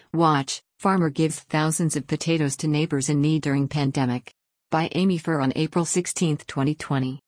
Watch, Farmer Gives Thousands of Potatoes to Neighbors in Need During Pandemic. By Amy Furr on April 16, 2020.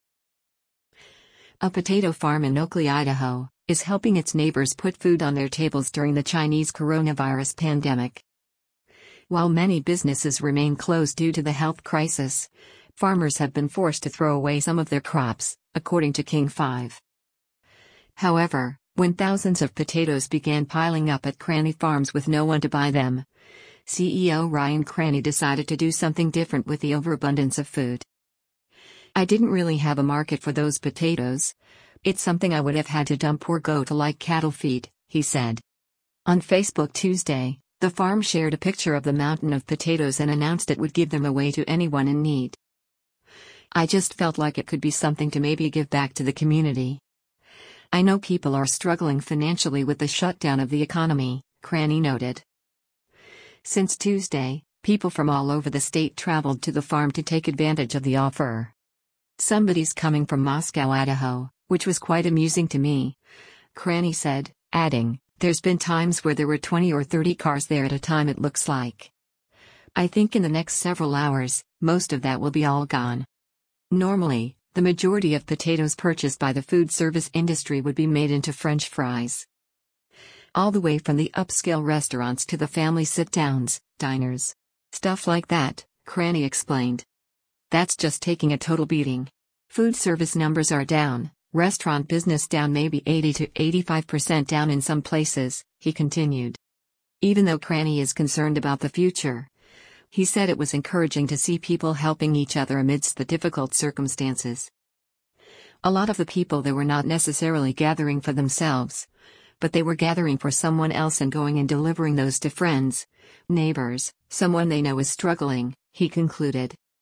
A potato farm in Oakley, Idaho, is helping its neighbors put food on their tables during the Chinese coronavirus pandemic. While many businesses remain closed due to the health crisis, farmers have been forced to throw away some of their crops, according to King 5. However, when thousands of potatoes began piling up at Cranny Farms with no one to buy them, CEO Ryan Cranny decided to do something different with the overabundance of food. "I didn't really have a market for those potatoes. It's something I would have had to dump or go to like cattle feed," he said. On Facebook Tuesday, the farm shared a picture of the mountain of potatoes and announced it would give them away to anyone in need. "I just felt like it could be something to maybe give back to the community. I know people are struggling financially with the shutdown of the economy," Cranny noted. Since Tuesday, people from all over the state traveled to the farm to take advantage of the offer. "Somebody's coming from Moscow, Idaho, which was quite amusing to me," Cranny said, adding, "There's been times where there were 20 or 30 cars there at a time, it looks like. I think in the next several hours, most of that will be all gone." Normally, the majority of potatoes purchased by the food service industry would be made into French fries. All the way from the upscale restaurants to the family sit-downs, diners. Stuff like that, Cranny explained. "That's just taking a total beating. Food service numbers are down, restaurant business down maybe 80 to 85% down in some places," he continued. Even though Cranny is concerned about the future, he said it was encouraging to see people helping each other amidst the difficult circumstances. A lot of the people there were not necessarily gathering for themselves, but they were gathering for someone else and going and delivering those to friends, neighbors, someone they know is struggling, he concluded.